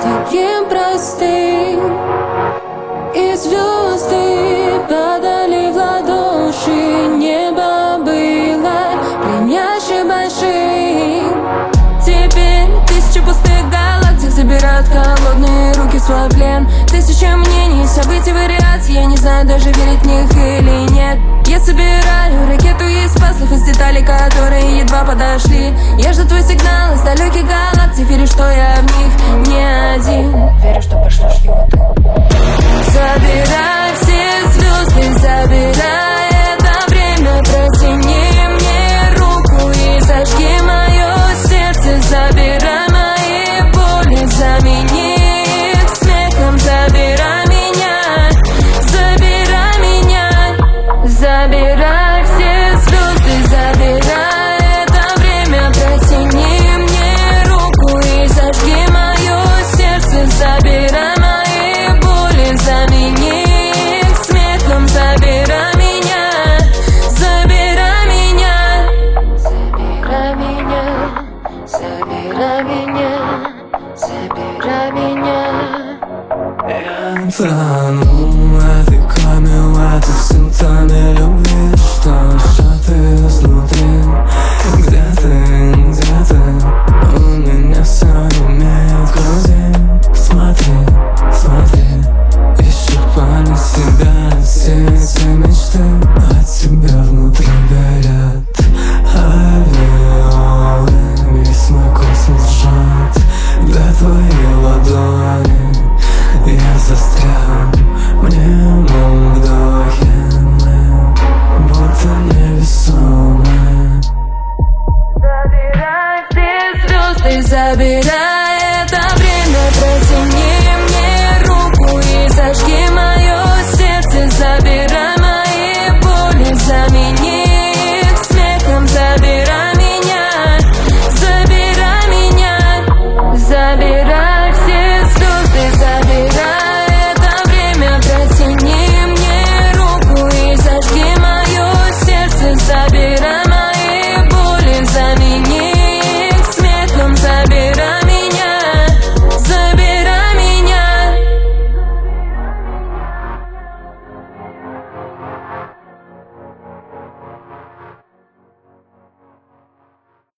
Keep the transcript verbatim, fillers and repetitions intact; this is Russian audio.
таким простым. И звезды падали в ладоши, небо было пленяще большим. Теперь тысячи пустых галактик забирают холодные руки в свой плен. Тысячи мнений, событий, вариаций, я не знаю даже, верить в них или нет. Я собираю ракету из пазлов, из деталей, которые едва подошли.